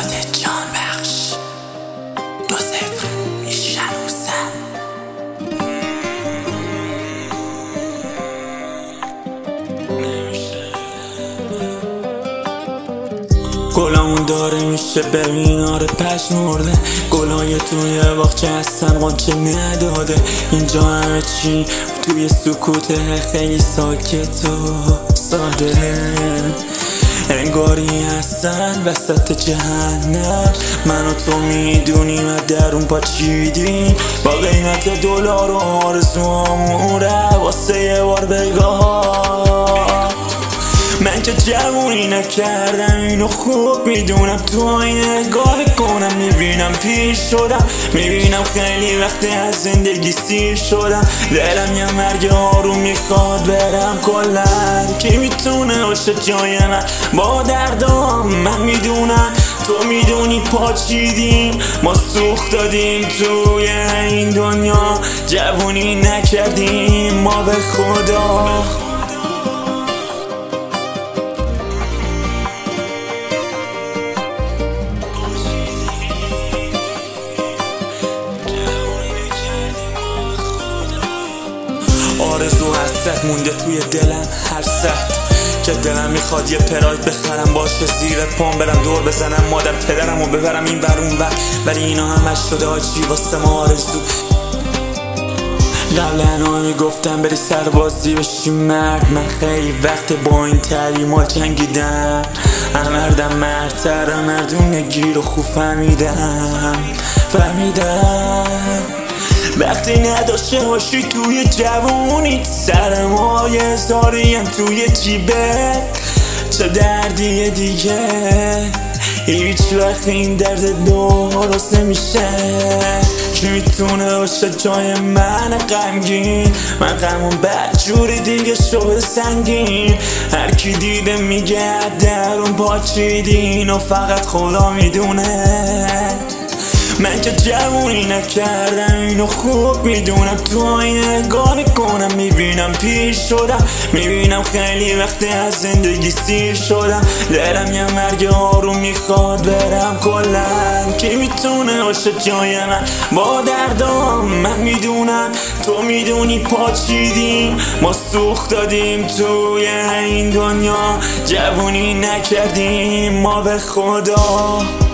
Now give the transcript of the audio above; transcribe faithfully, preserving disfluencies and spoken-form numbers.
فرهاد جان بخش دو صفر شنوسه. گلامون داره میشه ببین آره پشمرده، گلای توی باغچه هستن قنچه نداده. اینجا همه چی توی سکوته، خیلی ساکت و ساده، انگاری هستن وسط جهنم. من و تو میدونیم از درون پاچیدیم با قیمت دلار و آرزوامون ره واسه یه بار بگاه. من که جوونی نکردم اینو خوب میدونم، تو آینه نگاه کنم میبینم پیر شدم، میبینم خیلی وقتی از زندگی سیر شدم. دلم یه مرگ آروم میخواد برم کلن، کی میتونه باشه جای من با دردام؟ من میدونم تو میدونی پاچیدیم، ما سوخت دادیم توی این دنیا، جوونی نکردیم ما به خدا. آرزو حسرت مونده توی دلم هر سخت که دلم میخواد یه پراید بخرم باشه زیر پام، برم دور بزنم مادر پدرم و ببرم این ور اون ور، ولی اینا همش شده آجی واسه ما آرزو. قبلا ها میگفتم بری سربازی بشی مرد، من خیلی وقت با این تعلیمات جنگیدم، امردم مردتر مردونه گیر و خوب فهمیدم فهمیدم وقتی نداشته باشی توی جوونی، سرمایه هزاریم توی جیبه، چه دردیه دیگه هیچ وقت این درد درست نمیشه. کی میتونه باشه جای من غمگین؟ من غمون بدجوری دیگه شده سنگین، هر کی دیده میگه درون پاچیدین و فقط خدا میدونه. من که جوونی نکردم اینو خوب میدونم، تو آینه نگاه میکنم میبینم پیر شدم، میبینم خیلی وقتی از زندگی سیر شدم. دلم یه مرگ آروم میخواد برم کلن، کی میتونه باشه جای من با دردام؟ من میدونم تو میدونی پاچیدیم، ما سوخت دادیم توی این دنیا، جوونی نکردیم ما به خدا.